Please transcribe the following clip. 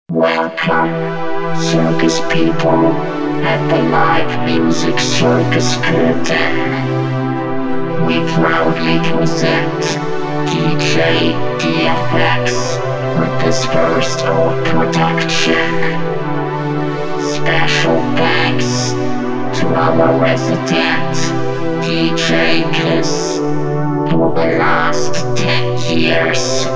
Welcome, circus people, at the live music circus curtain. We proudly present DJ DFX with his first old production. Special thanks to our resident DJ Kiss for the last 10 years.